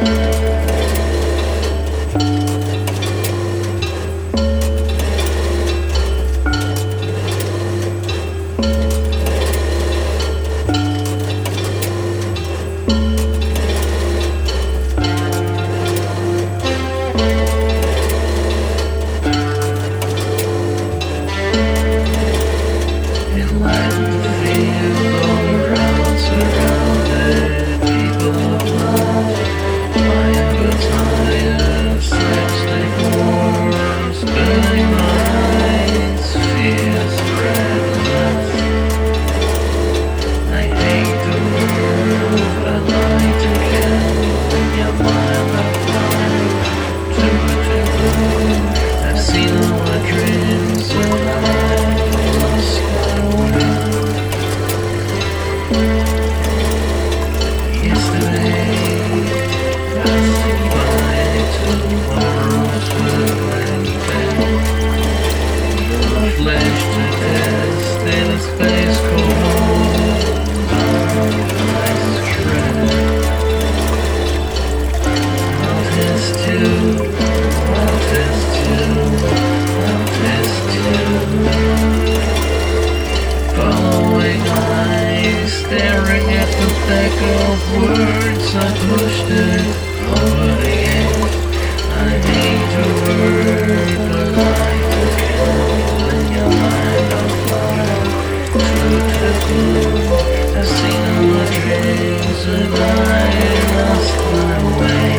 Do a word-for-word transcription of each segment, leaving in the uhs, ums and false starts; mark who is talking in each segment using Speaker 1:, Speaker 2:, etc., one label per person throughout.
Speaker 1: Words I pushed it over the edge. I hate the word, but like the candle in your mind on fire. Through the gloom, I've seen all the dreams and I lost my way.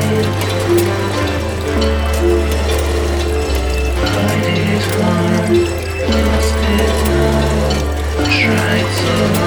Speaker 1: Fight is hard, lost it now. Tried so